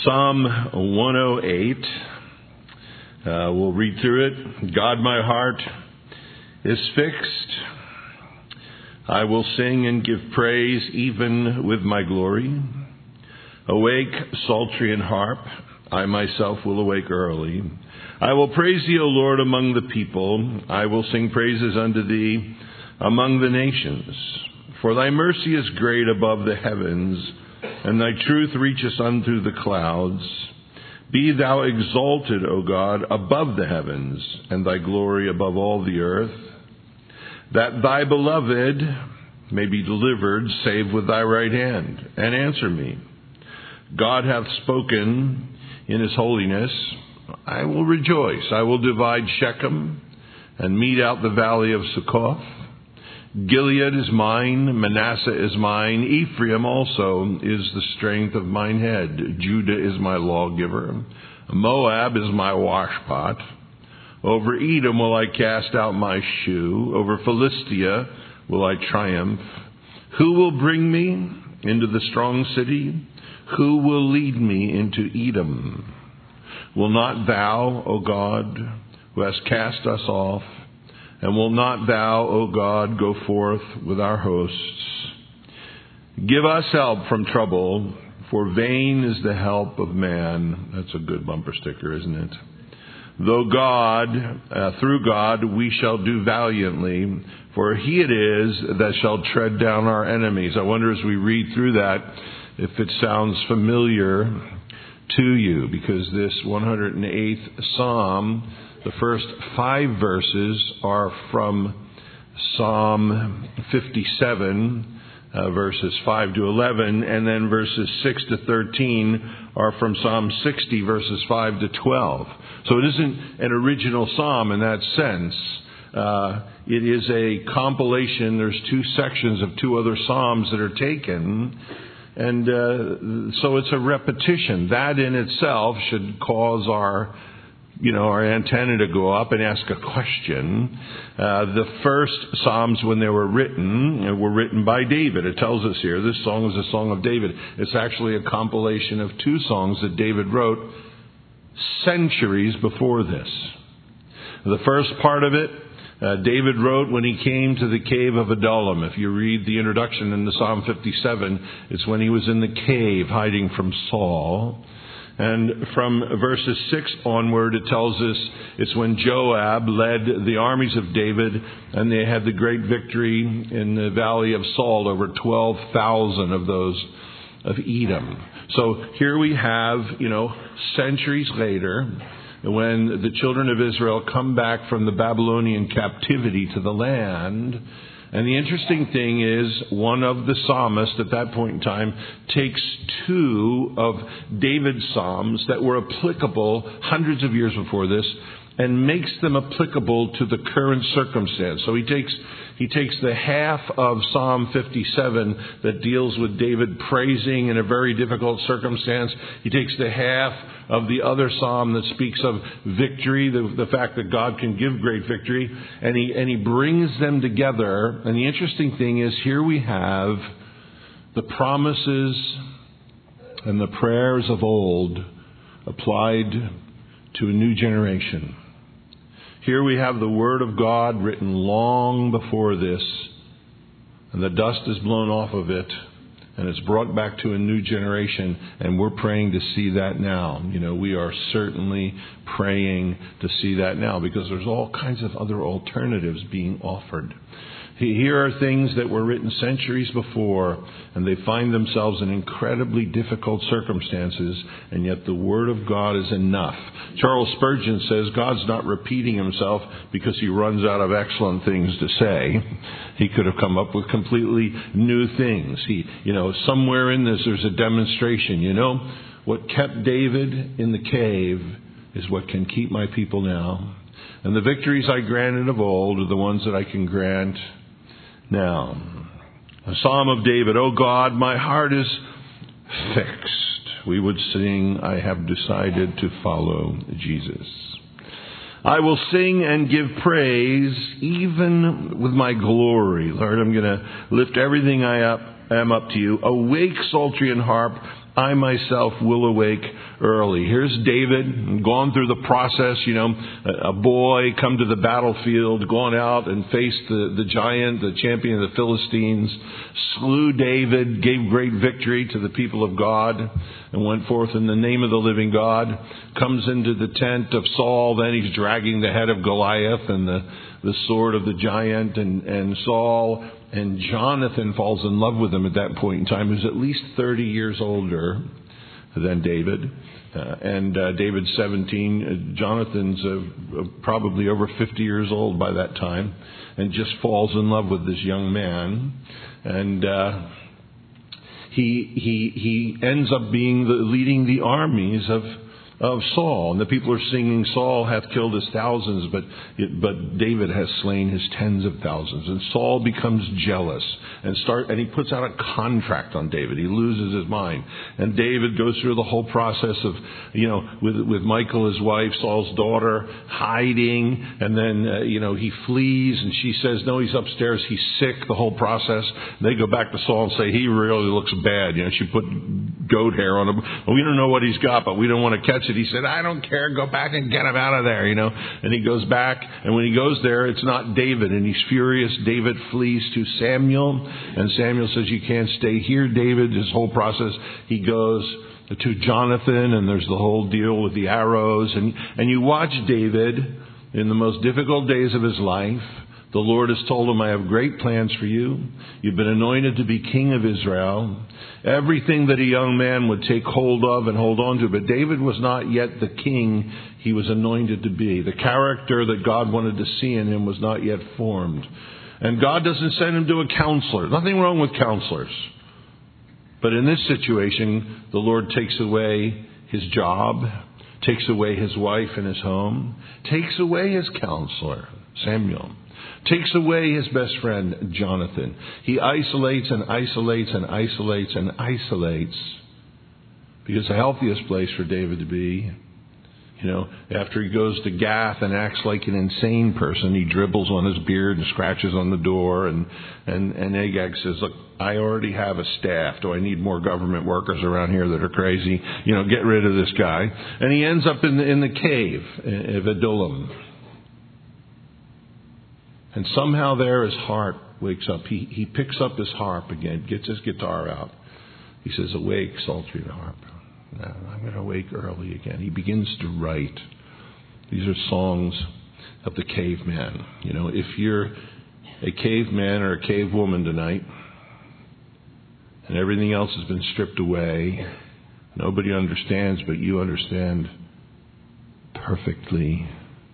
Psalm 108. We'll read through it. God, my heart is fixed. I will sing and give praise even with my glory. Awake, psaltery and harp. I myself will awake early. I will praise thee, O Lord, among the people. I will sing praises unto thee among the nations. For thy mercy is great above the heavens, and thy truth reacheth unto the clouds. Be thou exalted, O God, above the heavens, and thy glory above all the earth. That thy beloved may be delivered, save with thy right hand, and answer me. God hath spoken in his holiness. I will rejoice. I will divide Shechem, and mete out the valley of Succoth. Gilead is mine, Manasseh is mine, Ephraim also is the strength of mine head. Judah is my lawgiver, Moab is my washpot. Over Edom will I cast out my shoe, over Philistia will I triumph. Who will bring me into the strong city? Who will lead me into Edom? Will not thou, O God, who hast cast us off, and will not thou, O God, go forth with our hosts? Give us help from trouble, for vain is the help of man. That's a good bumper sticker, isn't it? Though through God, we shall do valiantly, for he it is that shall tread down our enemies. I wonder as we read through that, if it sounds familiar to you, because this 108th Psalm, the first 5 verses are from Psalm 57, verses 5 to 11, and then verses 6 to 13 are from Psalm 60, verses 5 to 12. So it isn't an original psalm in that sense. It is a compilation. There's 2 sections of 2 other psalms that are taken, and so it's a repetition. That in itself should cause our antenna to go up and ask a question. The first Psalms, when they were written by David. It tells us here, this song is a song of David. It's actually a compilation of 2 songs that David wrote centuries before this. The first part of it, David wrote when he came to the cave of Adullam. If you read the introduction in the Psalm 57, it's when he was in the cave hiding from Saul. And from verses 6 onward, it tells us it's when Joab led the armies of David, and they had the great victory in the valley of Saul, over 12,000 of those of Edom. So here we have, centuries later, when the children of Israel come back from the Babylonian captivity to the land. And the interesting thing is, one of the psalmists at that point in time takes 2 of David's psalms that were applicable hundreds of years before this and makes them applicable to the current circumstance. So he takes the half of Psalm 57 that deals with David praising in a very difficult circumstance. He takes the half of the other psalm that speaks of victory, the fact that God can give great victory, and he brings them together. And the interesting thing is, here we have the promises and the prayers of old applied to a new generation. Here we have the Word of God written long before this, and the dust is blown off of it, and it's brought back to a new generation, and we're praying to see that now. We are certainly praying to see that now, because there's all kinds of other alternatives being offered. Here are things that were written centuries before, and they find themselves in incredibly difficult circumstances, and yet the Word of God is enough. Charles Spurgeon says God's not repeating himself because he runs out of excellent things to say. He could have come up with completely new things. Somewhere in this there's a demonstration. What kept David in the cave is what can keep my people now. And the victories I granted of old are the ones that I can grant now. A Psalm of David. O God, my heart is fixed. We would sing, I have decided to follow Jesus. I will sing and give praise even with my glory. Lord, I'm going to lift everything I am up to you. Awake, psaltery and harp. I myself will awake early. Here's David, gone through the process, a boy, come to the battlefield, gone out and faced the giant, the champion of the Philistines, slew David, gave great victory to the people of God, and went forth in the name of the living God, comes into the tent of Saul, then he's dragging the head of Goliath and the sword of the giant, and Saul and Jonathan falls in love with him at that point in time, who's at least 30 years older than David. David's 17. Jonathan's probably over 50 years old by that time, and just falls in love with this young man. And he ends up leading the armies of Saul. And the people are singing, Saul hath killed his thousands, but David has slain his tens of thousands. And Saul becomes jealous and he puts out a contract on David. He loses his mind. And David goes through the whole process of, with Michal, his wife, Saul's daughter, hiding. And then, he flees, and she says, no, he's upstairs. He's sick, the whole process. And they go back to Saul and say, he really looks bad. She put goat hair on him. Well, we don't know what he's got, but we don't want to catch it. He said, I don't care. Go back and get him out of there, And he goes back, and when he goes there, it's not David, and he's furious. David flees to Samuel, and Samuel says, you can't stay here, David. This whole process, he goes to Jonathan, and there's the whole deal with the arrows. And you watch David in the most difficult days of his life. The Lord has told him, I have great plans for you. You've been anointed to be king of Israel. Everything that a young man would take hold of and hold on to. But David was not yet the king he was anointed to be. The character that God wanted to see in him was not yet formed. And God doesn't send him to a counselor. Nothing wrong with counselors. But in this situation, the Lord takes away his job, takes away his wife and his home, takes away his counselor, Samuel. Takes away his best friend, Jonathan. He isolates and isolates and isolates and isolates. Because the healthiest place for David to be, after he goes to Gath and acts like an insane person, he dribbles on his beard and scratches on the door. And Agag says, look, I already have a staff. Do I need more government workers around here that are crazy? Get rid of this guy. And he ends up in the cave of Adullam. And somehow there his heart wakes up. He picks up his harp again, gets his guitar out. He says, awake, sultry harp. Now, I'm going to wake early again. He begins to write. These are songs of the caveman. If you're a caveman or a cavewoman tonight, and everything else has been stripped away, nobody understands, but you understand perfectly.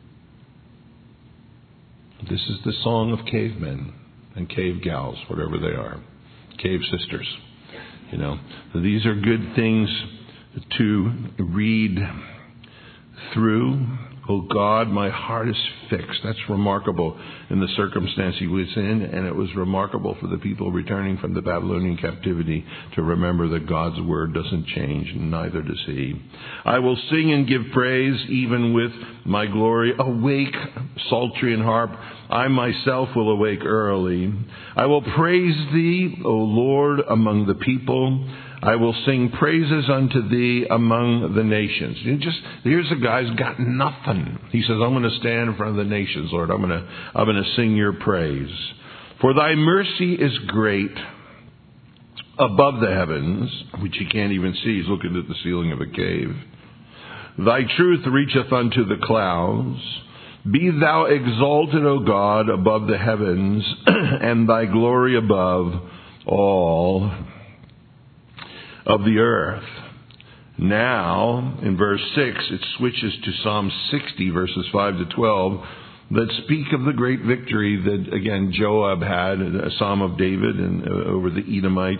This is the song of cavemen and cave gals, whatever they are, cave sisters. These are good things to read through. Oh God, my heart is fixed. That's remarkable in the circumstance he was in, and it was remarkable for the people returning from the Babylonian captivity to remember that God's word doesn't change, neither does he. I will sing and give praise even with my glory. Awake, psaltery and harp. I myself will awake early. I will praise thee, O Lord, among the people. I will sing praises unto thee among the nations. Here's a guy who's got nothing. He says, I'm going to stand in front of the nations, Lord. I'm going to sing your praise. For thy mercy is great above the heavens, which he can't even see. He's looking at the ceiling of a cave. Thy truth reacheth unto the clouds. Be thou exalted, O God, above the heavens, and thy glory above all of the earth. Now, in verse 6, it switches to Psalm 60, verses 5 to 12, that speak of the great victory that, again, Joab had, a Psalm of David and over the Edomites.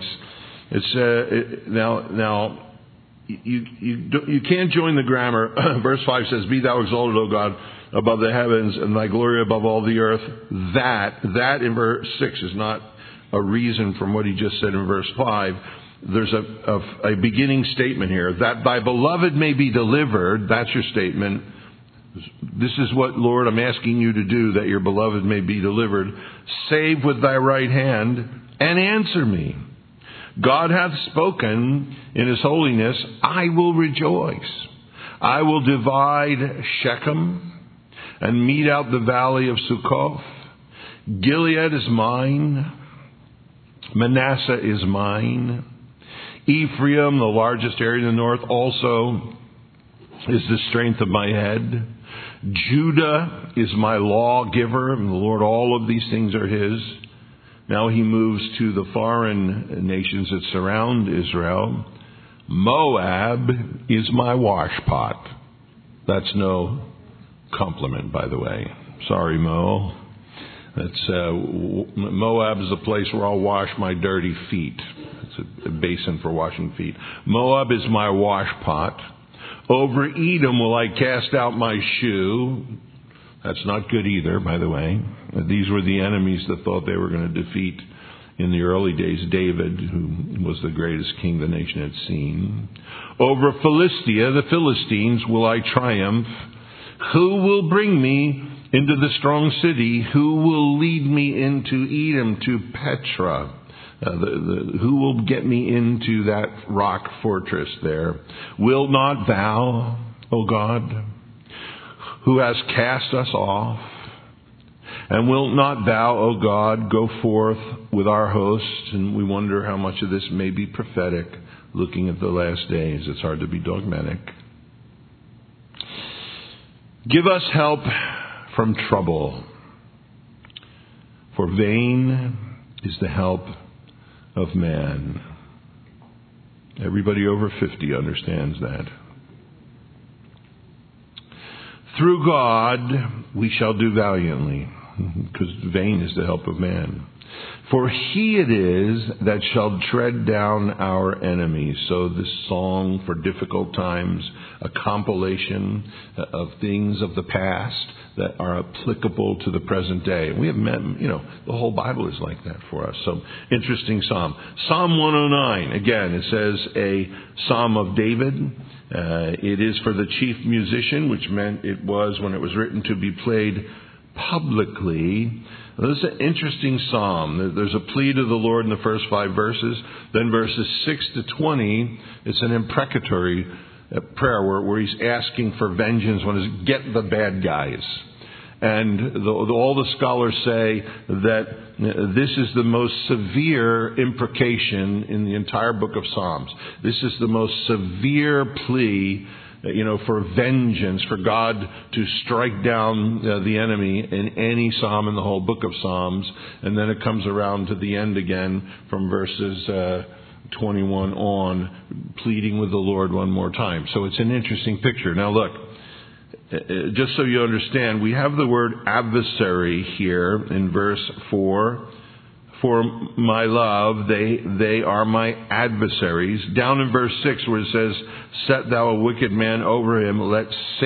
You can't join the grammar. Verse 5 says, Be thou exalted, O God, above the heavens, and thy glory above all the earth. That in verse 6 is not a reason from what he just said in verse 5. There's a beginning statement here. That thy beloved may be delivered. That's your statement. This is what, Lord, I'm asking you to do, that your beloved may be delivered. Save with thy right hand and answer me. God hath spoken in his holiness. I will rejoice. I will divide Shechem and mete out the valley of Succoth. Gilead is mine. Manasseh is mine. Ephraim, the largest area in the north, also is the strength of my head. Judah is my lawgiver, and the Lord, all of these things are his. Now he moves to the foreign nations that surround Israel. Moab is my washpot. That's no compliment, by the way. Sorry, Mo. Moab is a place where I'll wash my dirty feet. It's a basin for washing feet. Moab is my washpot. Over Edom will I cast out my shoe. That's not good either, by the way. These were the enemies that thought they were going to defeat in the early days David, who was the greatest king the nation had seen. Over Philistia, the Philistines, will I triumph. Who will bring me into the strong city? Who will lead me into Edom, to Petra? Who will get me into that rock fortress there? Will not thou, O God, who hast cast us off? And wilt not thou, O God, go forth with our host? And we wonder how much of this may be prophetic, looking at the last days. It's hard to be dogmatic. Give us help from trouble, for vain is the help of man. Everybody over 50 understands that. Through God we shall do valiantly, because vain is the help of man. For he it is that shall tread down our enemies. So this song for difficult times, a compilation of things of the past that are applicable to the present day. We have met, the whole Bible is like that for us. So interesting psalm. Psalm 109, again, it says a psalm of David. It is for the chief musician, which meant it was when it was written to be played publicly. This is an interesting psalm. There's a plea to the Lord in the first 5 verses. Then verses 6 to 20, it's an imprecatory prayer where he's asking for vengeance. When it's get the bad guys. And all the scholars say that this is the most severe imprecation in the entire book of Psalms. This is the most severe plea, for vengeance, for God to strike down the enemy in any psalm in the whole book of Psalms. And then it comes around to the end again from verses 21 on, pleading with the Lord one more time. So it's an interesting picture. Now look, just so you understand, we have the word adversary here in verse 4. For my love, they are my adversaries. Down in verse 6 where it says, set thou a wicked man over him, let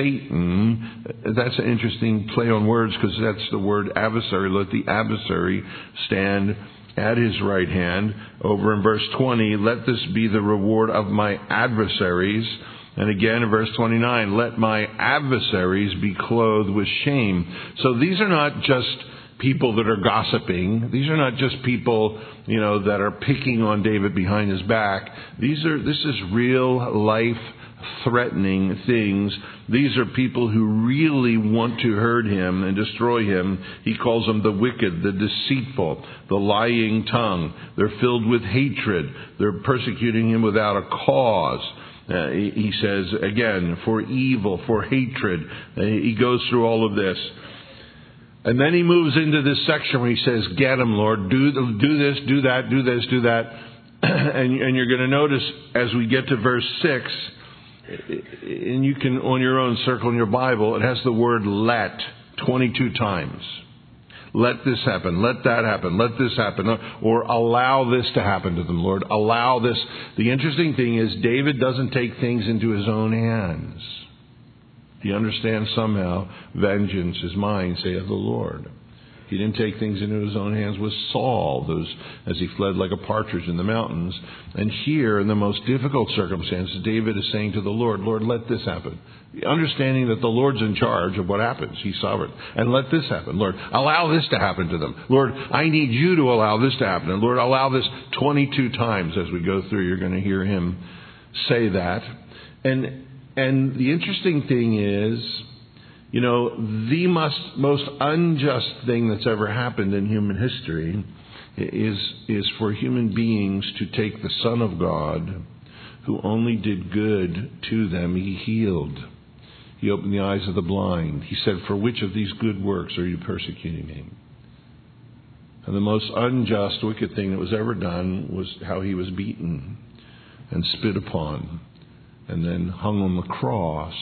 Satan, that's an interesting play on words because that's the word adversary, let the adversary stand at his right hand. Over in verse 20, let this be the reward of my adversaries. And again in verse 29, let my adversaries be clothed with shame. So these are not just people that are gossiping. These are not just people, that are picking on David behind his back. This is real life threatening things. These are people who really want to hurt him and destroy him. He calls them the wicked, the deceitful, the lying tongue. They're filled with hatred. They're persecuting him without a cause. He says, again, for evil, for hatred. He goes through all of this. And then he moves into this section where he says, get him, Lord. Do this, do that, do this, do that. And you're going to notice as we get to verse 6, and you can, on your own, circle in your Bible, it has the word let 22 times. Let this happen. Let that happen. Let this happen. Or allow this to happen to them, Lord. Allow this. The interesting thing is David doesn't take things into his own hands. He understands somehow vengeance is mine, saith the Lord. he didn't take things into his own hands with Saul, as he fled like a partridge in the mountains. And here, in the most difficult circumstances, David is saying to the Lord, Lord, let this happen. Understanding that the Lord's in charge of what happens. He's sovereign. And let this happen. Lord, allow this to happen to them. Lord, I need you to allow this to happen. And Lord, allow this 22 times as we go through. You're going to hear him say that. And the interesting thing is, the most unjust thing that's ever happened in human history is for human beings to take the Son of God, who only did good to them. He healed. He opened the eyes of the blind. He said, for which of these good works are you persecuting me? And the most unjust, wicked thing that was ever done was how he was beaten and spit upon and then hung on the cross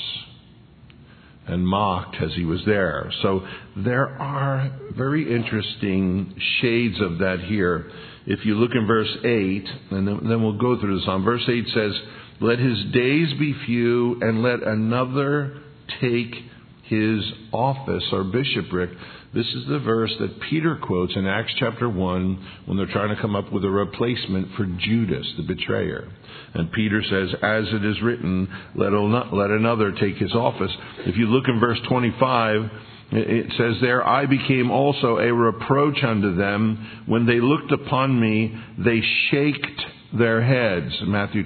and mocked as he was there. So there are very interesting shades of that here. If you look in verse 8, and then we'll go through the psalm. Verse 8 says, let his days be few, and let another take his office or bishopric. This is the verse that Peter quotes in Acts chapter 1 when they're trying to come up with a replacement for Judas, the betrayer. And Peter says, as it is written, let another take his office. If you look in verse 25, it says there, I became also a reproach unto them. When they looked upon me, they shaked their heads. Matthew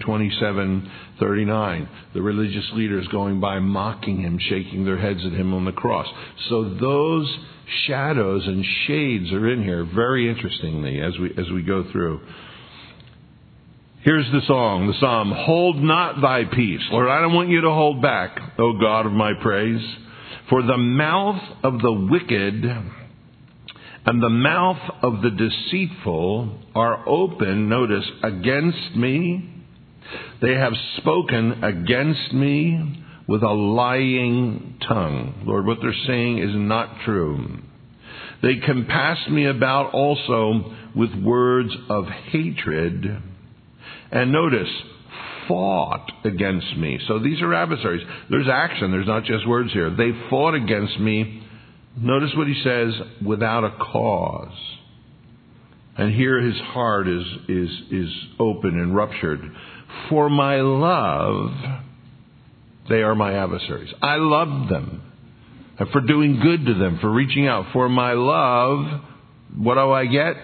27:39. The religious leaders going by mocking him, shaking their heads at him on the cross. So those shadows and shades are in here very interestingly as we go through. Here's the song, the psalm. Hold not thy peace. Lord, I don't want you to hold back, O God of my praise. For the mouth of the wicked and the mouth of the deceitful are open, notice, against me. They have spoken against me with a lying tongue. Lord, what they're saying is not true. They compass me about also with words of hatred. And notice, fought against me. So these are adversaries. There's action. There's not just words here. They fought against me. Notice what he says, without a cause. And here his heart is open and ruptured. For my love, they are my adversaries. I love them. And for doing good to them, for reaching out. For my love, what do I get?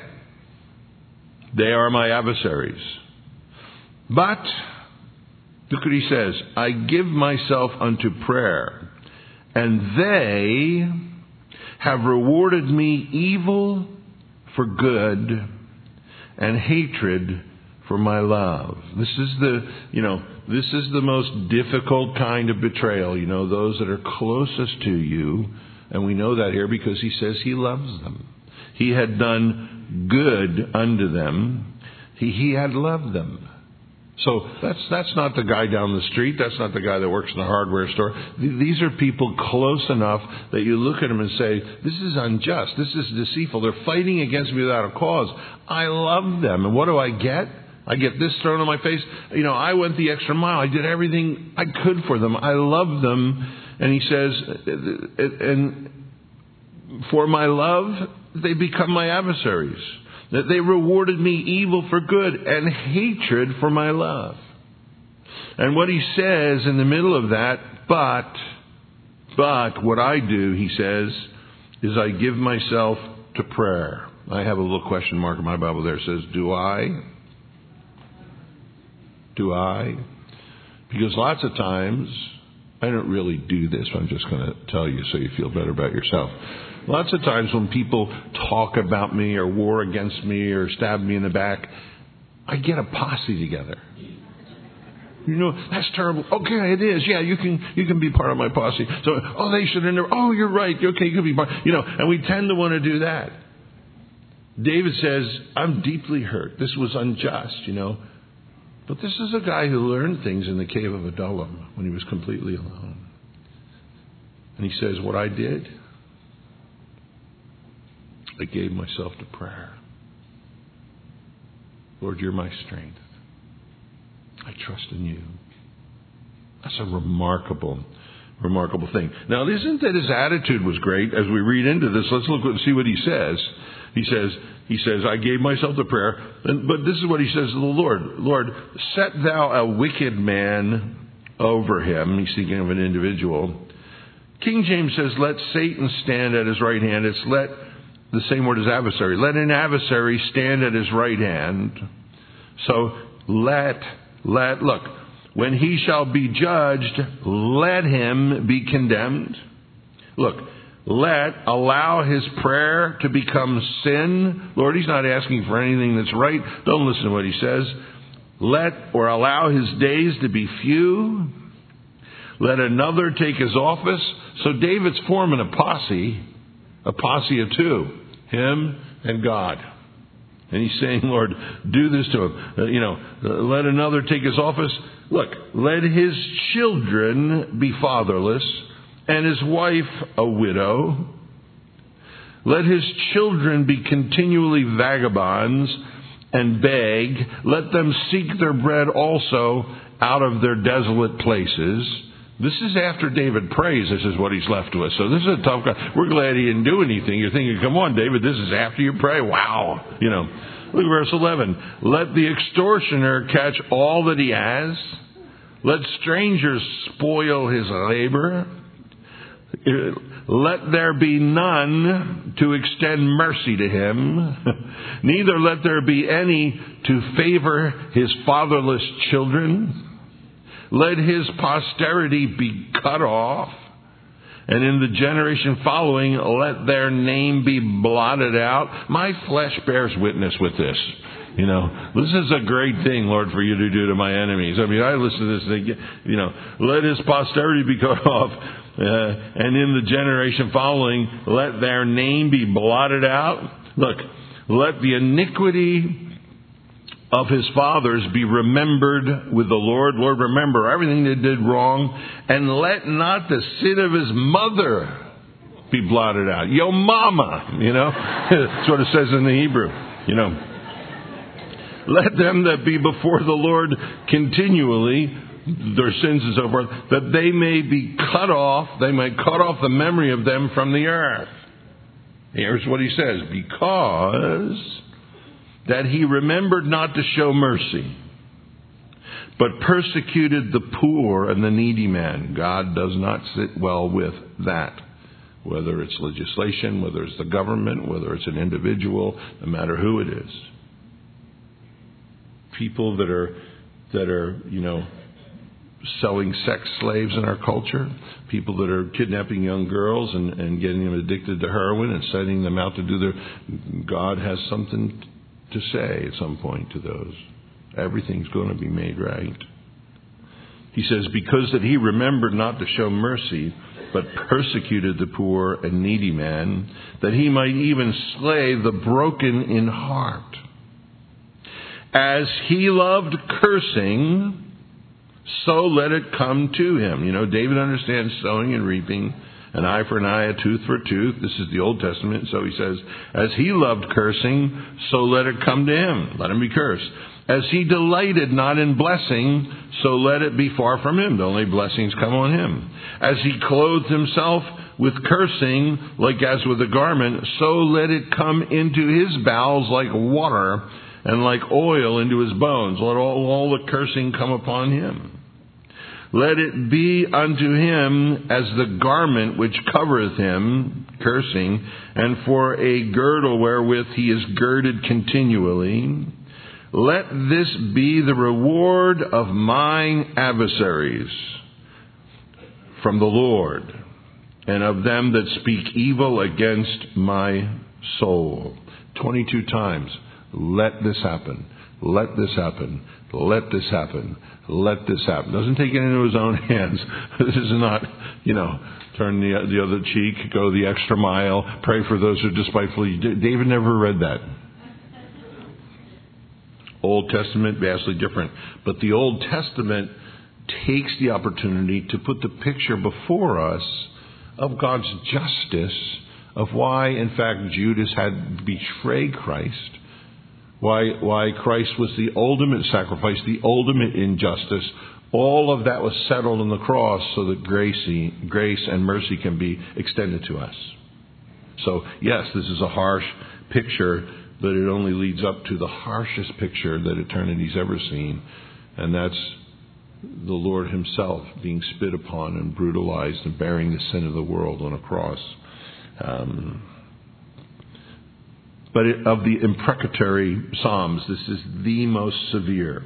They are my adversaries. But, look what he says, I give myself unto prayer, and they have rewarded me evil for good and hatred for my love. This is the most difficult kind of betrayal. Those that are closest to you, and we know that here because he says he loves them. He had done good unto them. He had loved them. So that's not the guy down the street. That's not the guy that works in the hardware store. These are people close enough that you look at them and say, this is unjust. This is deceitful. They're fighting against me without a cause. I love them. And what do I get? I get this thrown on my face. I went the extra mile. I did everything I could for them. I love them. And he says, and for my love, they become my adversaries. That they rewarded me evil for good and hatred for my love. And what he says in the middle of that, but what I do, he says, is I give myself to prayer. I have a little question mark in my Bible there. It says, do I? Do I? Because lots of times, I don't really do this. I'm just going to tell you so you feel better about yourself. Lots of times when people talk about me or war against me or stab me in the back, I get a posse together. That's terrible. Okay, it is. Yeah, you can be part of my posse. So, they should have never. Oh, you're right. Okay, you can be part. And we tend to want to do that. David says, I'm deeply hurt. This was unjust, But this is a guy who learned things in the cave of Adullam when he was completely alone. And he says, what I did, I gave myself to prayer. Lord, you're my strength. I trust in you. That's a remarkable Remarkable thing. Now, isn't that his attitude was great? As we read into this, let's look and see what he says. He says, I gave myself to prayer. But this is what he says to the Lord. Lord, set thou a wicked man over him. He's speaking of an individual. King James says, let Satan stand at his right hand. It's let, the same word as adversary. Let an adversary stand at his right hand. So look, when he shall be judged, let him be condemned. Look, allow his prayer to become sin. Lord, he's not asking for anything that's right. Don't listen to what he says. Allow his days to be few. Let another take his office. So David's forming a posse of two, him and God. And he's saying, Lord, do this to him. Let another take his office. Look, let his children be fatherless and his wife a widow. Let his children be continually vagabonds and beg. Let them seek their bread also out of their desolate places. This is after David prays. This is what he's left with. So this is a tough guy. We're glad he didn't do anything. You're thinking, come on, David, this is after you pray. Wow. Look at verse 11. Let the extortioner catch all that he has. Let strangers spoil his labor. Let there be none to extend mercy to him. Neither let there be any to favor his fatherless children. Let his posterity be cut off. And in the generation following, let their name be blotted out. My flesh bears witness with this. This is a great thing, Lord, for you to do to my enemies. I mean, I listen to this and think, let his posterity be cut off. And in the generation following, let their name be blotted out. Look, let the iniquity of his fathers be remembered with the Lord. Lord, remember everything they did wrong. And let not the sin of his mother be blotted out. Yo mama, That's what it says in the Hebrew, Let them that be before the Lord continually, their sins and so forth, that they may be cut off, they may cut off the memory of them from the earth. Here's what he says, because that he remembered not to show mercy, but persecuted the poor and the needy man. God does not sit well with that. Whether it's legislation, whether it's the government, whether it's an individual, no matter who it is. People that are selling sex slaves in our culture, people that are kidnapping young girls and getting them addicted to heroin and sending them out to do God has something to say at some point to those. Everything's going to be made right. He says, because that he remembered not to show mercy, but persecuted the poor and needy man, that he might even slay the broken in heart. As he loved cursing, so let it come to him. David understands sowing and reaping, an eye for an eye, a tooth for a tooth. This is the Old Testament. So he says, as he loved cursing, so let it come to him. Let him be cursed. As he delighted not in blessing, so let it be far from him. The only blessings come on him. As he clothed himself with cursing, like as with a garment, so let it come into his bowels like water, and like oil into his bones. Let all the cursing come upon him. Let it be unto him as the garment which covereth him, cursing, and for a girdle wherewith he is girded continually. Let this be the reward of mine adversaries from the Lord, and of them that speak evil against my soul. 22 times. Let this happen. Let this happen. Let this happen. Let this happen. Doesn't take it into his own hands. This is not, turn the other cheek, go the extra mile, pray for those who despitefully. David never read that. Old Testament, vastly different. But the Old Testament takes the opportunity to put the picture before us of God's justice, of why, in fact, Judas had betrayed Christ. Why Christ was the ultimate sacrifice, the ultimate injustice, All of that was settled on the cross so that grace and mercy can be extended to us. So, yes, this is a harsh picture, but it only leads up to the harshest picture that eternity's ever seen, and that's the Lord himself being spit upon and brutalized and bearing the sin of the world on a cross. But of the imprecatory Psalms, this is the most severe.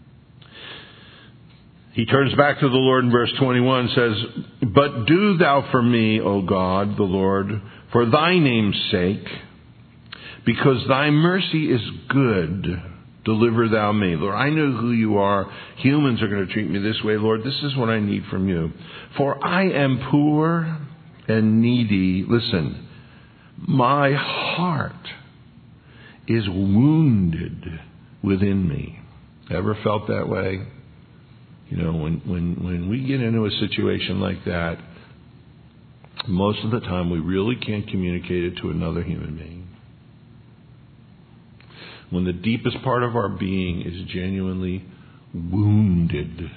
He turns back to the Lord in verse 21, says, "But do thou for me, O God, the Lord, for thy name's sake, because thy mercy is good, deliver thou me." Lord, I know who you are. Humans are going to treat me this way. Lord, this is what I need from you. For I am poor and needy. Listen, my heart is wounded within me. Ever felt that way? You know, when we get into a situation like that, most of the time we really can't communicate it to another human being. When the deepest part of our being is genuinely wounded,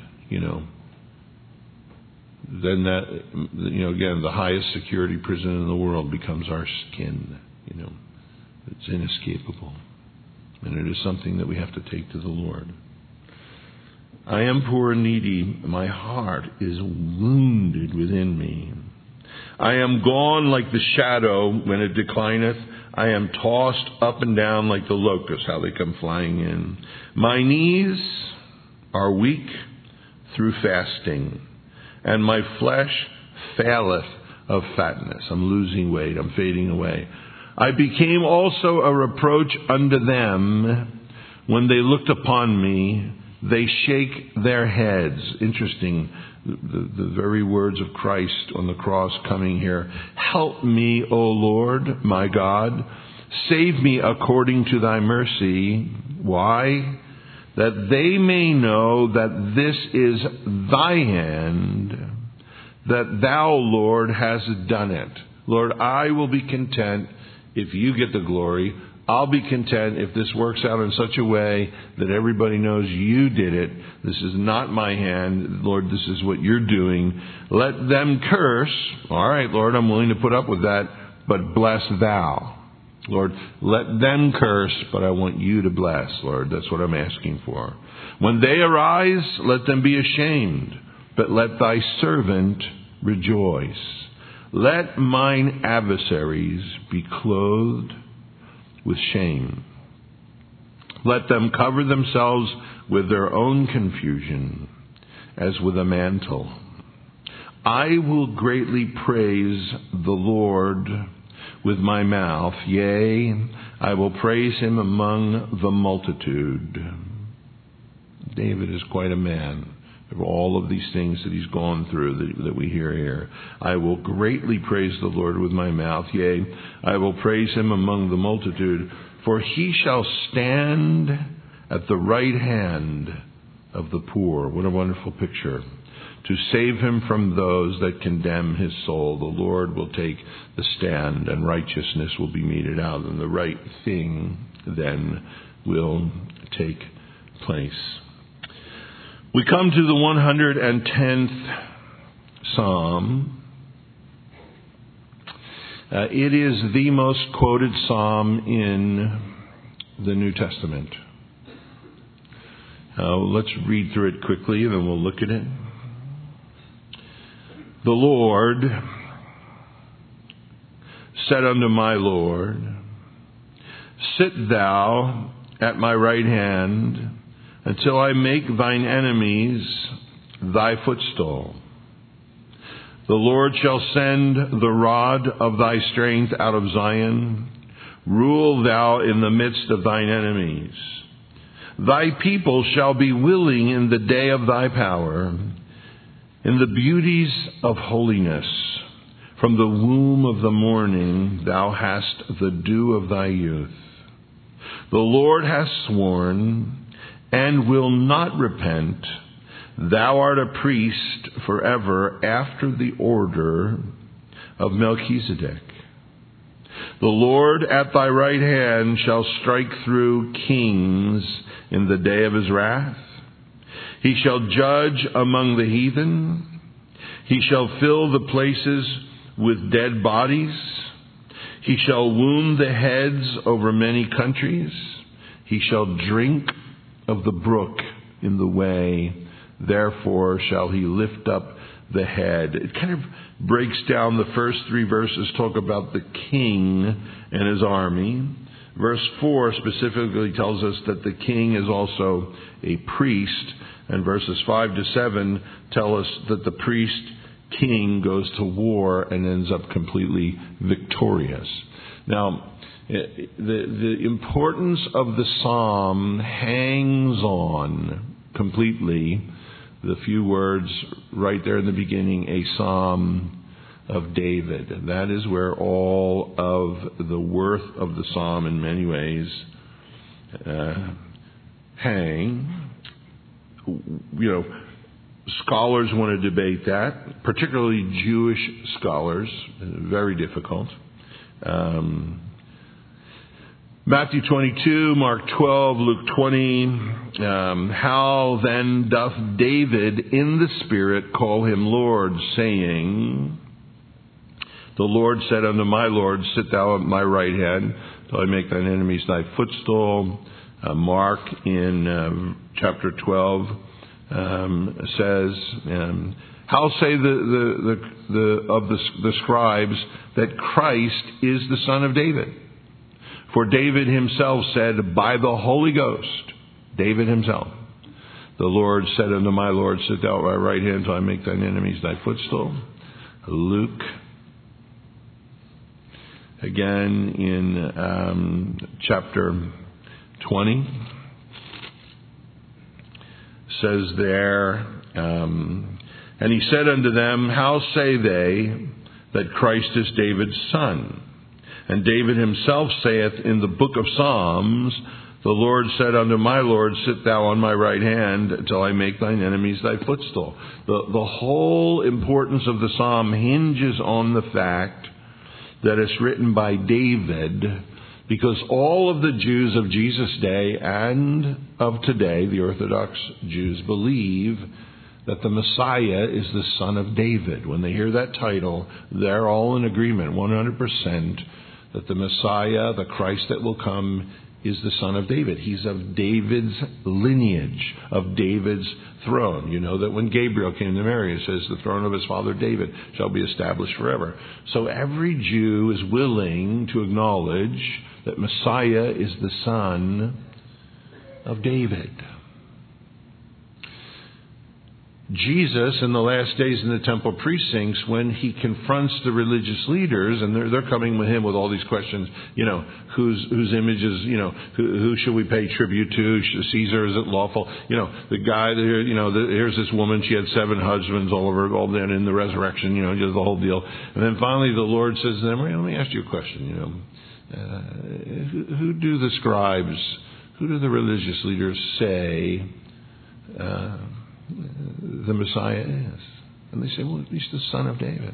then that, again, the highest security prison in the world becomes our skin. It's inescapable. And it is something that we have to take to the Lord. I am poor and needy. My heart is wounded within me. I am gone like the shadow when it declineth. I am tossed up and down like the locusts, how they come flying in. My knees are weak through fasting, and my flesh faileth of fatness. I'm losing weight. I'm fading away. I became also a reproach unto them when they looked upon me. They shake their heads. Interesting, the very words of Christ on the cross coming here. Help me, O Lord, my God. Save me according to thy mercy. Why? That they may know that this is thy hand, that thou, Lord, hast done it. Lord, I will be content if you get the glory. I'll be content if this works out in such a way that everybody knows you did it. This is not my hand. Lord, this is what you're doing. Let them curse. All right, Lord, I'm willing to put up with that, but bless thou. Lord, let them curse, but I want you to bless, Lord. That's what I'm asking for. When they arise, let them be ashamed, but let thy servant rejoice. Let mine adversaries be clothed with shame. Let them cover themselves with their own confusion as with a mantle. I will greatly praise the Lord with my mouth. Yea, I will praise him among the multitude. David is quite a man of all of these things that he's gone through that we hear here. I will greatly praise the Lord with my mouth. Yea, I will praise him among the multitude, for he shall stand at the right hand of the poor. What a wonderful picture. To save him from those that condemn his soul. The Lord will take the stand, and righteousness will be meted out, and the right thing then will take place. We come to the 110th Psalm. It is the most quoted psalm in the New Testament. Let's read through it quickly, and then we'll look at it. The Lord said unto my Lord, Sit thou at my right hand, until I make thine enemies thy footstool. The Lord shall send the rod of thy strength out of Zion. Rule thou in the midst of thine enemies. Thy people shall be willing in the day of thy power, in the beauties of holiness. From the womb of the morning thou hast the dew of thy youth. The Lord hath sworn, and will not repent. Thou art a priest forever after the order of Melchizedek. The Lord at thy right hand shall strike through kings in the day of his wrath. He shall judge among the heathen. He shall fill the places with dead bodies. He shall wound the heads over many countries. He shall drink of the brook in the way. Therefore shall he lift up the head. It kind of breaks down the first 3 verses, talk about the king and his army. Verse 4 specifically tells us that the king is also a priest. And verses 5 to 7 tell us that the priest king goes to war and ends up completely victorious. Now, the importance of the psalm hangs on completely the few words right there in the beginning, a psalm of David. That is where all of the worth of the psalm in many ways hang. Scholars want to debate that, particularly Jewish scholars. Very difficult. Matthew 22, Mark 12, Luke 20. How then doth David in the Spirit call him Lord, saying, the Lord said unto my Lord, sit thou at my right hand, till I make thine enemies thy footstool. Mark in chapter 12 says, how say the scribes that Christ is the Son of David? For David himself said, by the Holy Ghost, David himself, the Lord said unto my Lord, sit thou at my right hand till I make thine enemies thy footstool. Luke, again in chapter 20, says there, and he said unto them, how say they that Christ is David's son? And David himself saith in the book of Psalms, the Lord said unto my Lord, sit thou on my right hand till I make thine enemies thy footstool. The whole importance of the psalm hinges on the fact that it's written by David, because all of the Jews of Jesus' day and of today, the Orthodox Jews, believe that the Messiah is the son of David. When they hear that title, they're all in agreement, 100%, that the Messiah, the Christ that will come, is the son of David. He's of David's lineage, of David's throne. You know that when Gabriel came to Mary, it says the throne of his father David shall be established forever. So every Jew is willing to acknowledge that Messiah is the son of David. Jesus, in the last days in the temple precincts, when he confronts the religious leaders, and they're coming with him with all these questions, whose images, who should we pay tribute to? Caesar, is it lawful? The guy there, here's this woman, she had 7 husbands all then in the resurrection, just the whole deal. And then finally the Lord says to them, let me ask you a question, who do the scribes, who do the religious leaders say, the Messiah is? And they say, well, he's the son of David.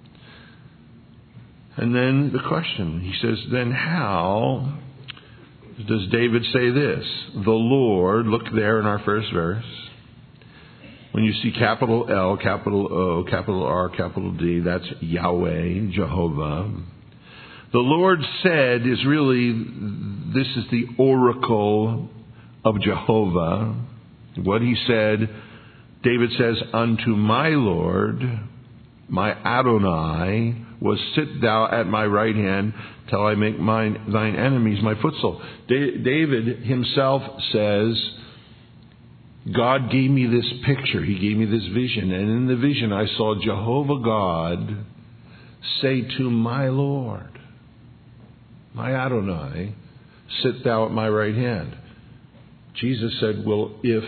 And then the question, he says, then how does David say this? The Lord, look there in our first verse. When you see capital L, capital O, capital R, capital D, that's Yahweh, Jehovah. The Lord said is really, this is the oracle of Jehovah. What he said, David says, unto my Lord, my Adonai, was sit thou at my right hand till I make thine enemies my footstool. David himself says, God gave me this picture. He gave me this vision. And in the vision I saw Jehovah God say to my Lord, my Adonai, sit thou at my right hand. Jesus said, well, if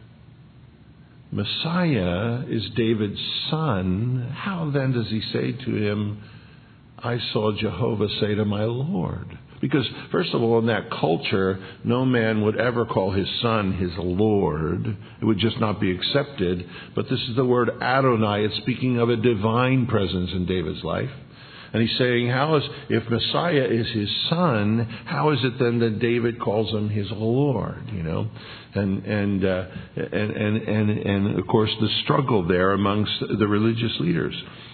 Messiah is David's son, how then does he say to him, I saw Jehovah say to my Lord? Because, first of all, in that culture, no man would ever call his son his Lord. It would just not be accepted. But this is the word Adonai. It's speaking of a divine presence in David's life. And he's saying, if Messiah is his son, how is it then that David calls him his Lord? And of course the struggle there amongst the religious leaders.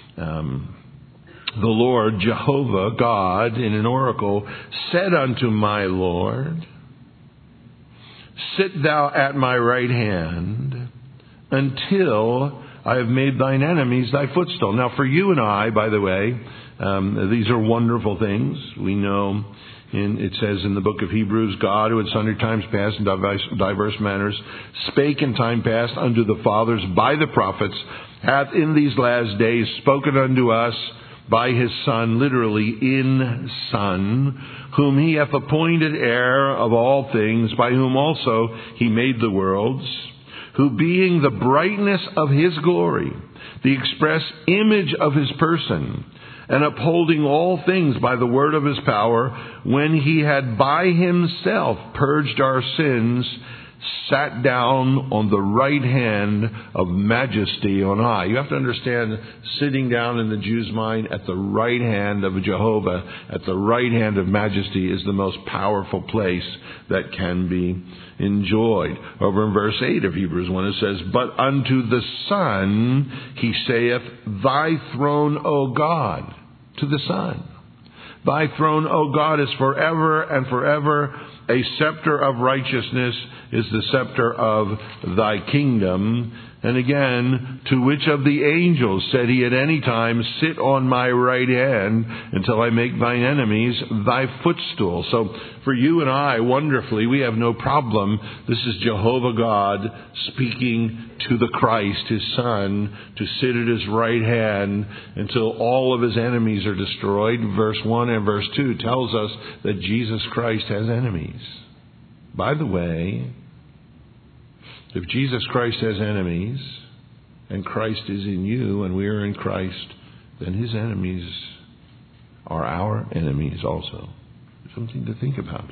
The Lord, Jehovah, God, in an oracle, said unto my Lord, sit thou at my right hand until I have made thine enemies thy footstool. Now for you and I, by the way, these are wonderful things. We know it says in the book of Hebrews, God, who at sundry times past in diverse manners spake in time past unto the fathers by the prophets, hath in these last days spoken unto us by his Son, literally in Son, whom he hath appointed heir of all things, by whom also he made the worlds, who being the brightness of his glory, the express image of his person, and upholding all things by the word of his power, when he had by himself purged our sins, sat down on the right hand of majesty on high. You have to understand, sitting down in the Jew's mind at the right hand of Jehovah, at the right hand of majesty, is the most powerful place that can be enjoyed. Over in verse 8 of Hebrews 1 it says, but unto the Son he saith, thy throne, O God, to the Son. Thy throne, O God, is forever and forever. A scepter of righteousness is the scepter of thy kingdom. And again, to which of the angels said he at any time, sit on my right hand until I make thine enemies thy footstool. So for you and I, wonderfully, we have no problem. This is Jehovah God speaking to the Christ, his Son, to sit at his right hand until all of his enemies are destroyed. Verse 1 and verse 2 tells us that Jesus Christ has enemies. By the way, if Jesus Christ has enemies, and Christ is in you, and we are in Christ, then his enemies are our enemies also. Something to think about.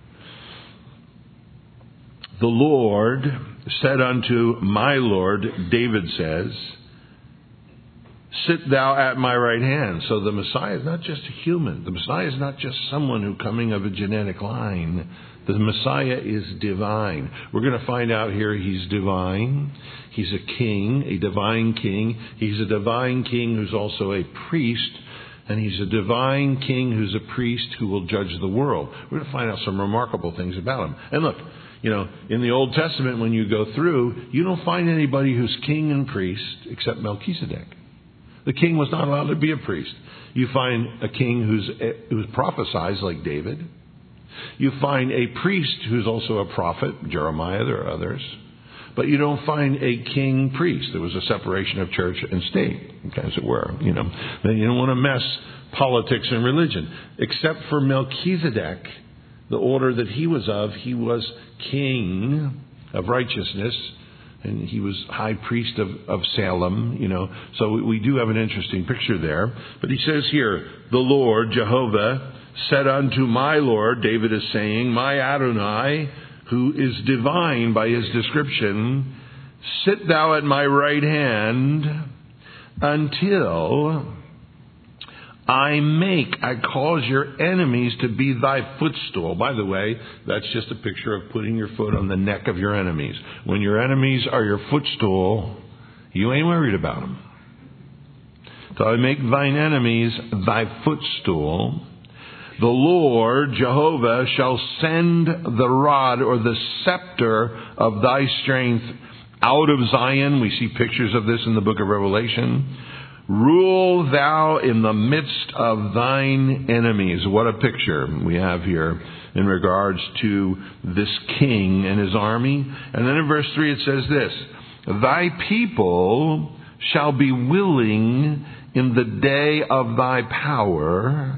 The Lord said unto my Lord, David says, sit thou at my right hand. So the Messiah is not just a human. The Messiah is not just someone who coming of a genetic line. The Messiah is divine. We're going to find out here he's divine. He's a king, a divine king. He's a divine king who's also a priest. And he's a divine king who's a priest who will judge the world. We're going to find out some remarkable things about him. And look, in the Old Testament, when you go through, you don't find anybody who's king and priest except Melchizedek. The king was not allowed to be a priest. You find a king who's prophesies like David. You find a priest who's also a prophet, Jeremiah, there are others. But you don't find a king priest. There was a separation of church and state, as it were. Then you don't want to mess politics and religion. Except for Melchizedek, the order that he was of, he was king of righteousness, and he was high priest of Salem, So we do have an interesting picture there. But he says here, the Lord, Jehovah, said unto my Lord, David is saying, my Adonai, who is divine by his description, sit thou at my right hand until I cause your enemies to be thy footstool. By the way, that's just a picture of putting your foot on the neck of your enemies. When your enemies are your footstool, you ain't worried about them. So I make thine enemies thy footstool. The Lord, Jehovah, shall send the rod or the scepter of thy strength out of Zion. We see pictures of this in the book of Revelation. Rule thou in the midst of thine enemies. What a picture we have here in regards to this king and his army. And then in verse 3 it says this, thy people shall be willing in the day of thy power,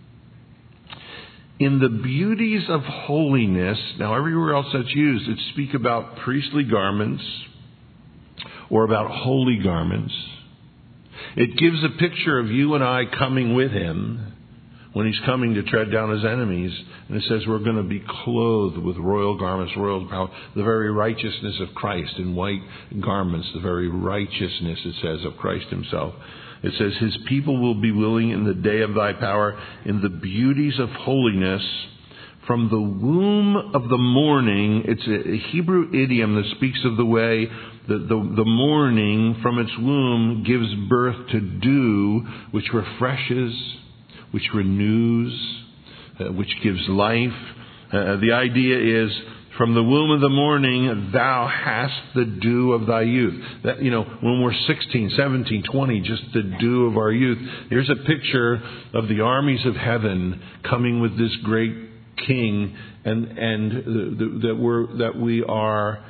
in the beauties of holiness. Now, everywhere else that's used, it speaks about priestly garments or about holy garments. It gives a picture of you and I coming with him when he's coming to tread down his enemies. And it says we're going to be clothed with royal garments, royal power, the very righteousness of Christ in white garments, the very righteousness, it says, of Christ himself. It says, his people will be willing in the day of thy power, in the beauties of holiness. From the womb of the morning, it's a Hebrew idiom that speaks of the way that the morning from its womb gives birth to dew, which refreshes, which renews, which gives life. The idea is, from the womb of the morning, thou hast the dew of thy youth. That, when we're 16, 17, 20, just the dew of our youth. Here's a picture of the armies of heaven coming with this great King, and that we are,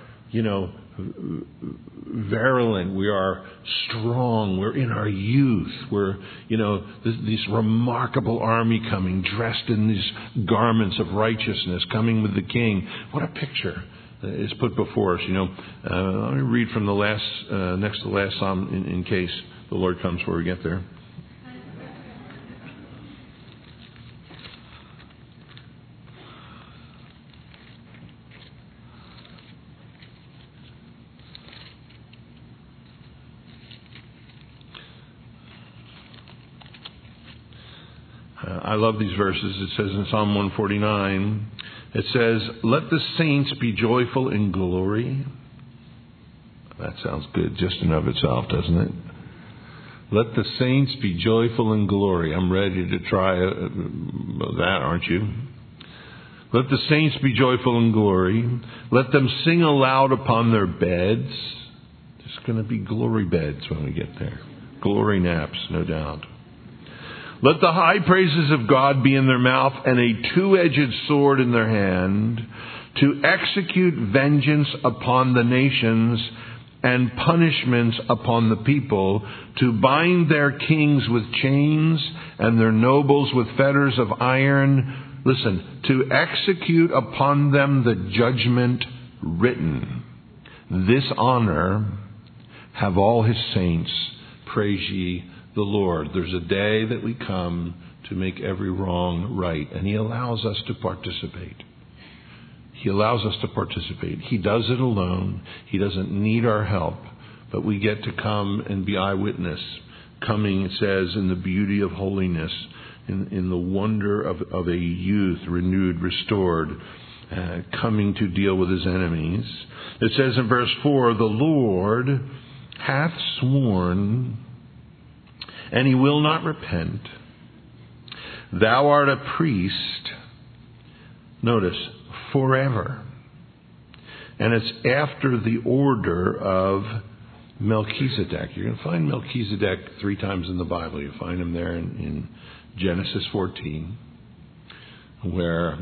virulent, we are strong, we're in our youth, we're, this remarkable army coming, dressed in these garments of righteousness, coming with the King. What a picture is put before us. Let me read from the next to the last Psalm in case the Lord comes before we get there. I love these verses. It says in Psalm 149, it says, let the saints be joyful in glory. That sounds good just in of itself, doesn't it? Let the saints be joyful in glory. I'm ready to try that, aren't you? Let the saints be joyful in glory. Let them sing aloud upon their beds. There's going to be glory beds when we get there. Glory naps, no doubt. Let the high praises of God be in their mouth and a two-edged sword in their hand, to execute vengeance upon the nations and punishments upon the people, to bind their kings with chains and their nobles with fetters of iron. Listen, to execute upon them the judgment written. This honor have all his saints. Praise ye the Lord. There's a day that we come to make every wrong right, and he allows us to participate. He allows us to participate. He does it alone. He doesn't need our help, but we get to come and be eyewitness. Coming, it says, in the beauty of holiness, in the wonder of a youth renewed, restored, coming to deal with his enemies. It says in verse 4, the Lord hath sworn, and he will not repent. Thou art a priest, notice, forever. And it's after the order of Melchizedek. You're going to find Melchizedek 3 times in the Bible. You find him there in Genesis 14, where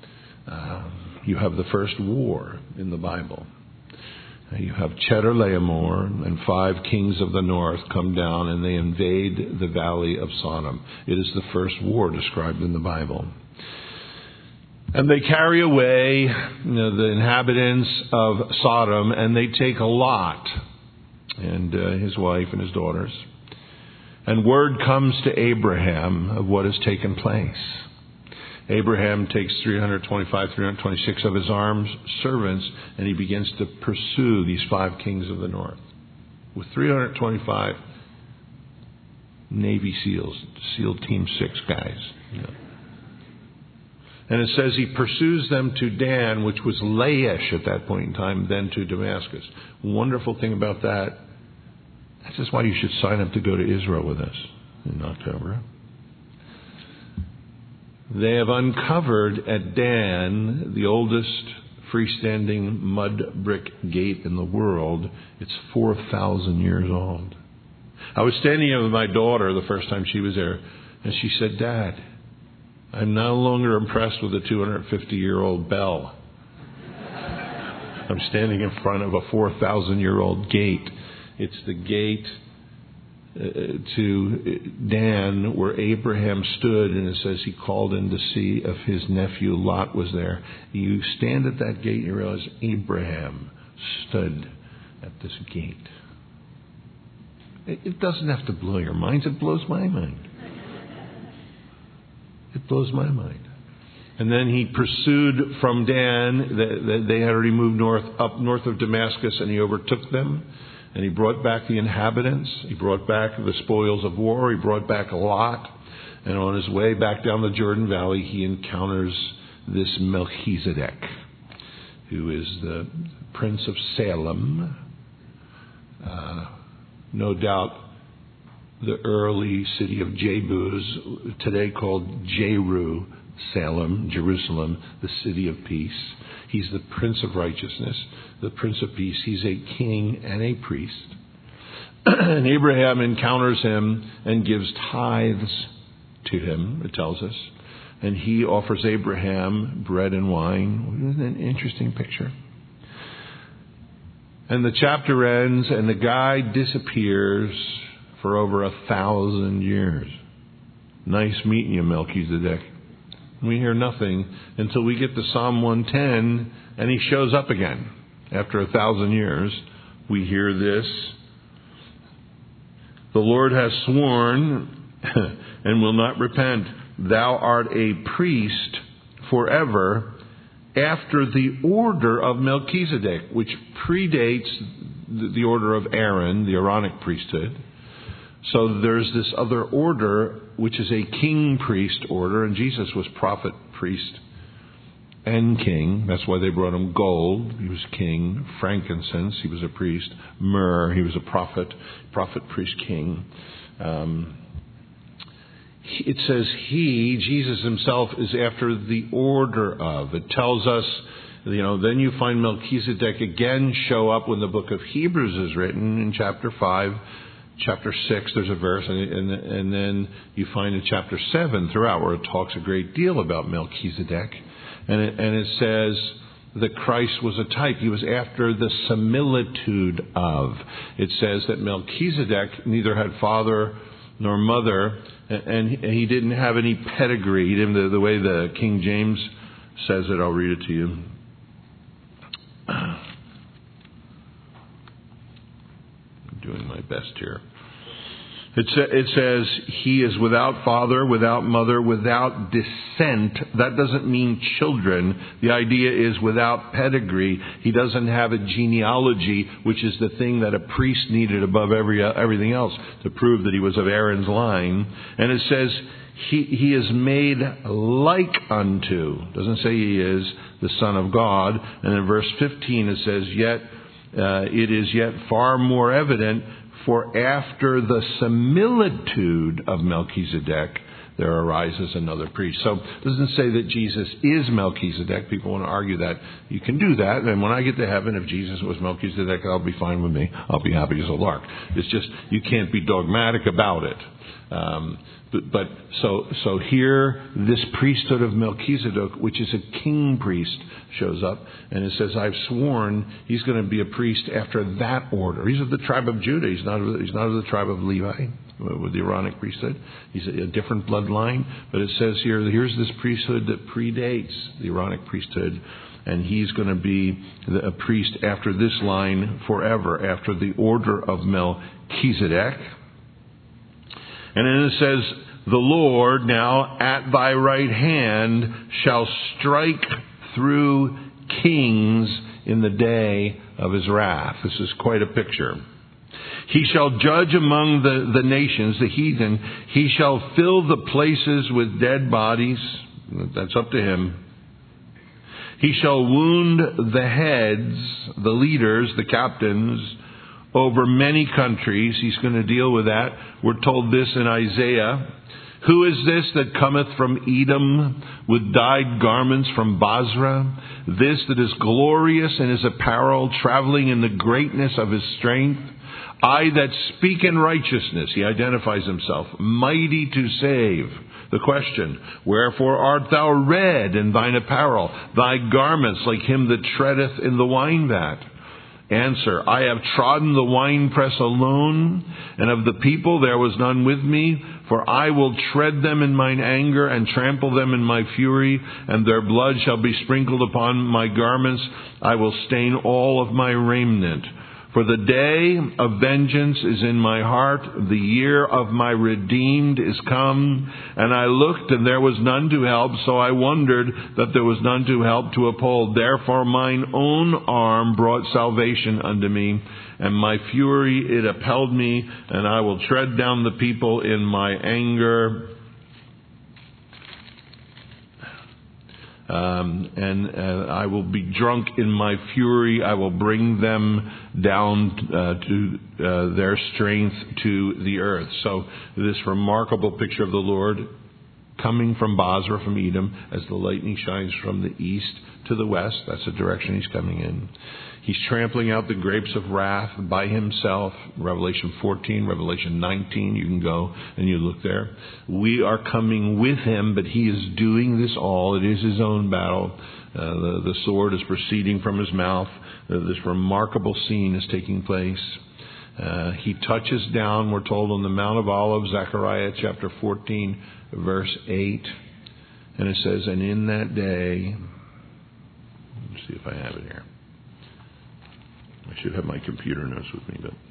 you have the first war in the Bible. You have Chedorlaomer and 5 kings of the north come down and they invade the valley of Sodom. It is the first war described in the Bible. And they carry away the inhabitants of Sodom, and they take Lot and his wife and his daughters. And word comes to Abraham of what has taken place. Abraham takes 326 of his armed servants, and he begins to pursue these 5 kings of the north with 325 Navy SEALs, SEAL Team 6 guys. And it says he pursues them to Dan, which was Laish at that point in time, then to Damascus. Wonderful thing about that, that's just why you should sign up to go to Israel with us in October. They have uncovered at Dan the oldest freestanding mud brick gate in the world. It's 4,000 years old. I was standing there with my daughter the first time she was there, and she said, Dad, I'm no longer impressed with a 250-year-old bell. I'm standing in front of a 4,000-year-old gate. It's the gate to Dan where Abraham stood, and it says he called in to see if his nephew Lot was there. You stand at that gate and you realize Abraham stood at this gate. It doesn't have to blow your minds. It blows my mind. It blows my mind. And then he pursued from Dan. They had already moved up north of Damascus, and he overtook them. And he brought back the inhabitants. He brought back the spoils of war. He brought back Lot. And on his way back down the Jordan Valley, he encounters this Melchizedek, who is the Prince of Salem. No doubt the early city of Jebus, today called Jerusalem, the city of peace. He's the Prince of Righteousness, the Prince of Peace. He's a king and a priest. And Abraham encounters him and gives tithes to him, it tells us. And he offers Abraham bread and wine. Isn't that an interesting picture? And the chapter ends, and the guy disappears for over 1,000 years. Nice meeting you, Melchizedek. We hear nothing until we get to Psalm 110, and he shows up again. After 1,000 years, we hear this. The Lord has sworn and will not repent. Thou art a priest forever after the order of Melchizedek, which predates the order of Aaron, the Aaronic priesthood. So there's this other order, which is a king-priest order, and Jesus was prophet, priest, and king. That's why they brought him gold. He was king. Frankincense, he was a priest. Myrrh, he was a prophet, priest, king. It says Jesus himself, is after the order of. It tells us, then you find Melchizedek again show up when the book of Hebrews is written in chapter 5. Chapter 6, there's a verse, and then you find in chapter 7 throughout where it talks a great deal about Melchizedek. And it says that Christ was a type. He was after the similitude of. It says that Melchizedek neither had father nor mother, and he didn't have any pedigree. He didn't, the way the King James says it, I'll read it to you. Doing my best here. It says he is without father, without mother, without descent. That doesn't mean children. The idea is without pedigree. He doesn't have a genealogy, which is the thing that a priest needed above everything else to prove that he was of Aaron's line. And it says he is made like unto. It doesn't say he is the Son of God. And in verse 15 it says, yet it is yet far more evident, for after the similitude of Melchizedek, there arises another priest. So it doesn't say that Jesus is Melchizedek. People want to argue that. You can do that. And when I get to heaven, if Jesus was Melchizedek, that'll be fine with me. I'll be happy as a lark. It's just, you can't be dogmatic about it. So here, this priesthood of Melchizedek, which is a king priest, shows up, and it says, I've sworn he's going to be a priest after that order. He's of the tribe of Judah. He's not of the tribe of Levi with the Aaronic priesthood. He's a different bloodline, but it says here's this priesthood that predates the Aaronic priesthood, and he's going to be a priest after this line forever, after the order of Melchizedek. And then it says, the Lord now at thy right hand shall strike through kings in the day of his wrath. This is quite a picture. He shall judge among the nations, the heathen. He shall fill the places with dead bodies. That's up to him. He shall wound the heads, the leaders, the captains, over many countries. He's going to deal with that. We're told this in Isaiah. Who is this that cometh from Edom with dyed garments from Basra? This that is glorious in his apparel, traveling in the greatness of his strength. I that speak in righteousness, he identifies himself, mighty to save. The question, wherefore art thou red in thine apparel, thy garments like him that treadeth in the winevat? Answer, I have trodden the winepress alone, and of the people there was none with me, for I will tread them in mine anger, and trample them in my fury, and their blood shall be sprinkled upon my garments. I will stain all of my raiment. For the day of vengeance is in my heart. The year of my redeemed is come. And I looked, and there was none to help. So I wondered that there was none to help to uphold. Therefore mine own arm brought salvation unto me. And my fury, it upheld me. And I will tread down the people in my anger. I will be drunk in my fury. I will bring them down to their strength to the earth. So this remarkable picture of the Lord coming from Basra, from Edom, as the lightning shines from the east to the west. That's the direction he's coming in. He's trampling out the grapes of wrath by himself. Revelation 14, Revelation 19, you can go and you look there. We are coming with him, but he is doing this all. It is his own battle. The sword is proceeding from his mouth. This remarkable scene is taking place. He touches down, we're told, on the Mount of Olives, Zechariah chapter 14, verse 8. And it says, and in that day, let's see if I have it here. I should have my computer notes with me, but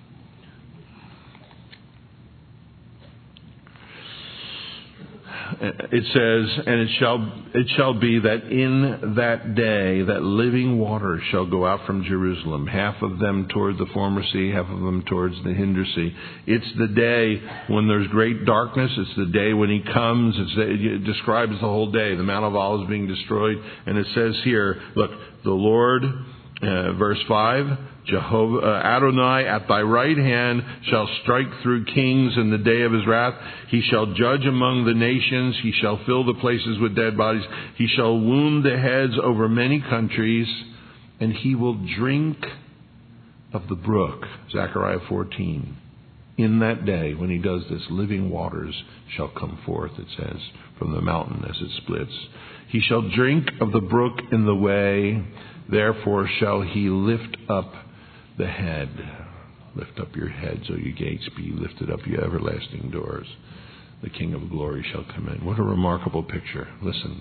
it says, and it shall be that in that day that living waters shall go out from Jerusalem, half of them toward the former sea, half of them towards the hinder sea. It's the day when there's great darkness. It's the day when he comes. It describes the whole day. The Mount of Olives being destroyed. And it says here, look, the Lord, verse 5, Jehovah Adonai at thy right hand shall strike through kings in the day of his wrath. He shall judge among the nations. He shall fill the places with dead bodies. He shall wound the heads over many countries, and he will drink of the brook. Zechariah 14. In that day, when he does this, living waters shall come forth, it says, from the mountain as it splits. He shall drink of the brook in the way. Therefore shall he lift up the head. Lift up your heads, O you gates, be lifted up, you everlasting doors. The King of glory shall come in. What a remarkable picture. Listen.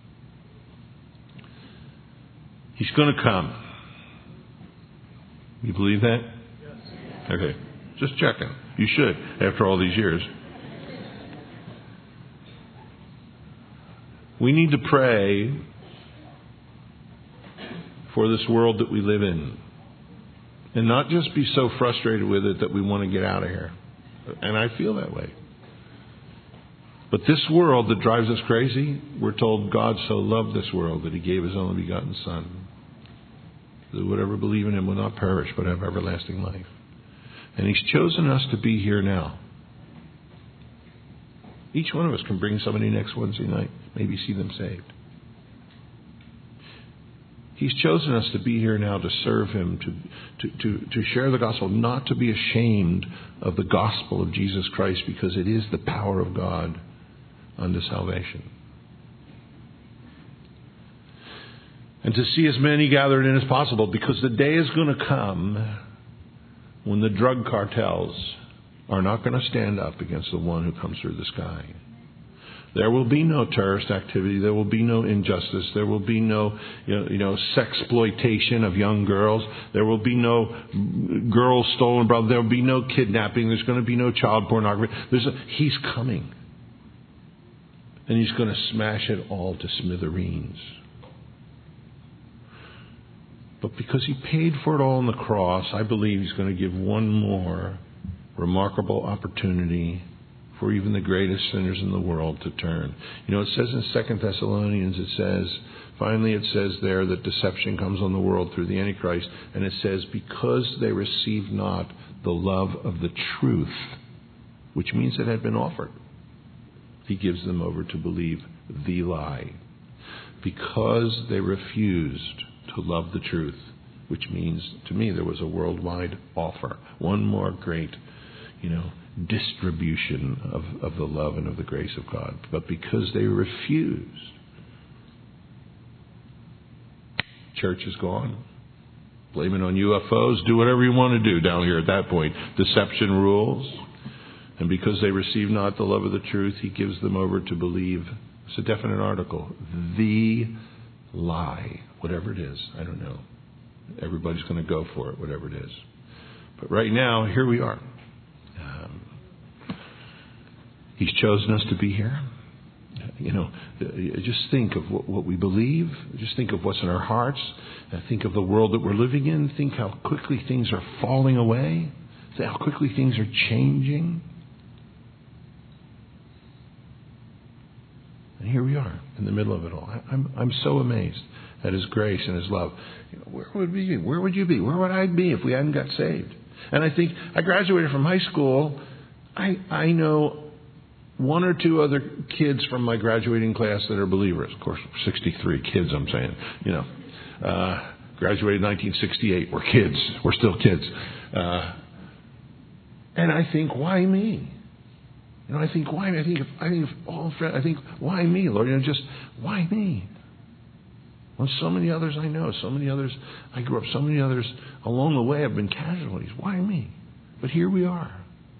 He's going to come. You believe that? Yes. Okay. Just checking. You should, after all these years. We need to pray for this world that we live in. And not just be so frustrated with it that we want to get out of here. And I feel that way. But this world that drives us crazy, we're told God so loved this world that he gave his only begotten Son, that whatever believe in him will not perish but have everlasting life. And he's chosen us to be here now. Each one of us can bring somebody next Wednesday night, maybe see them saved. He's chosen us to be here now to serve him, to share the gospel, not to be ashamed of the gospel of Jesus Christ, because it is the power of God unto salvation. And to see as many gathered in as possible, because the day is going to come when the drug cartels are not going to stand up against the one who comes through the sky. There will be no terrorist activity. There will be no injustice. There will be no, sexploitation of young girls. There will be no girls stolen. There will be no kidnapping. There's going to be no child pornography. He's coming. And he's going to smash it all to smithereens. But because he paid for it all on the cross, I believe he's going to give one more remarkable opportunity for even the greatest sinners in the world to turn. It says in 2 Thessalonians, finally it says there that deception comes on the world through the Antichrist. And it says, because they receive not the love of the truth, which means it had been offered, he gives them over to believe the lie. Because they refused to love the truth, which means, to me, there was a worldwide offer. One more great, distribution of the love and of the grace of God. But because they refused, church is gone. Blame it on UFOs. Do whatever you want to do down here at that point. Deception rules. And because they receive not the love of the truth, he gives them over to believe. It's a definite article. The lie. Whatever it is. I don't know. Everybody's going to go for it, whatever it is. But right now, here we are. He's chosen us to be here. Just think of what we believe. Just think of what's in our hearts. Think of the world that we're living in. Think how quickly things are falling away. Think how quickly things are changing. And here we are in the middle of it all. I'm so amazed at His grace and His love. Where would we be? Where would you be? Where would I be if we hadn't got saved? And I think I graduated from high school. I know one or two other kids from my graduating class that are believers. Of course, 63 kids, I'm saying. Graduated in 1968. We're kids. We're still kids. And I think, why me? I think, why me? I think, why me, Lord? Just, why me? When so many others I know, so many others I grew up, so many others along the way have been casualties. Why me? But here we are.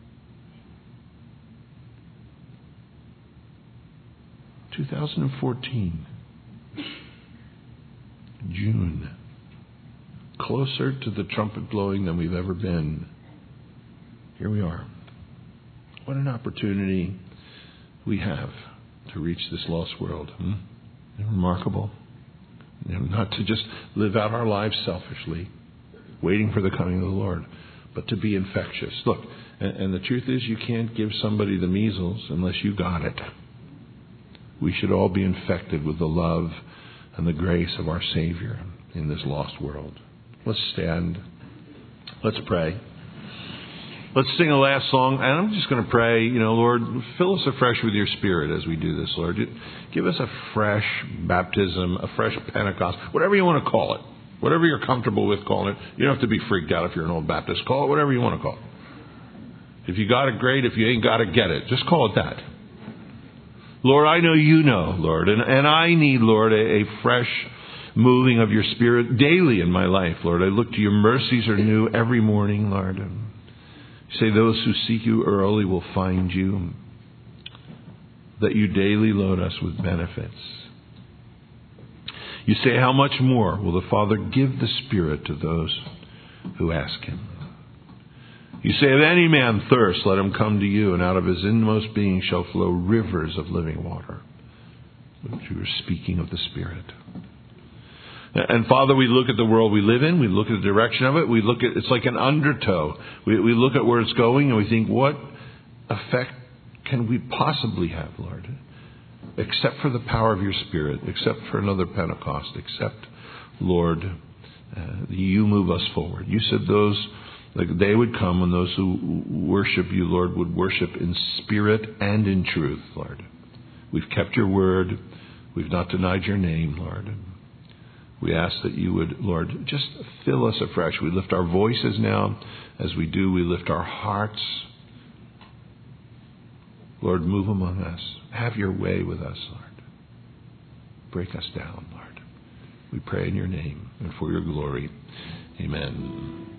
2014, June, closer to the trumpet blowing than we've ever been. Here we are. What an opportunity we have to reach this lost world. Remarkable. Not to just live out our lives selfishly, waiting for the coming of the Lord, but to be infectious. Look, and the truth is, you can't give somebody the measles unless you got it. We should all be infected with the love and the grace of our Savior in this lost world. Let's stand. Let's pray. Let's sing a last song. And I'm just going to pray, Lord, fill us afresh with your Spirit as we do this, Lord. Give us a fresh baptism, a fresh Pentecost, whatever you want to call it. Whatever you're comfortable with calling it. You don't have to be freaked out if you're an old Baptist. Call it whatever you want to call it. If you got it, great. If you ain't got it, get it. Just call it that. Lord, I know you know, Lord, and I need, Lord, a fresh moving of your Spirit daily in my life, Lord. I look to your mercies are new every morning, Lord. You say those who seek you early will find you, that you daily load us with benefits. You say, how much more will the Father give the Spirit to those who ask him? You say, if any man thirst, let him come to you, and out of his inmost being shall flow rivers of living water. Which you are speaking of the Spirit. And Father, we look at the world we live in, we look at the direction of it, it's like an undertow. We look at where it's going and we think, what effect can we possibly have, Lord? Except for the power of your Spirit, except for another Pentecost, except, Lord, you move us forward. You said the day would come when those who worship you, Lord, would worship in spirit and in truth, Lord. We've kept your word. We've not denied your name, Lord. We ask that you would, Lord, just fill us afresh. We lift our voices now. As we do, we lift our hearts. Lord, move among us. Have your way with us, Lord. Break us down, Lord. We pray in your name and for your glory. Amen.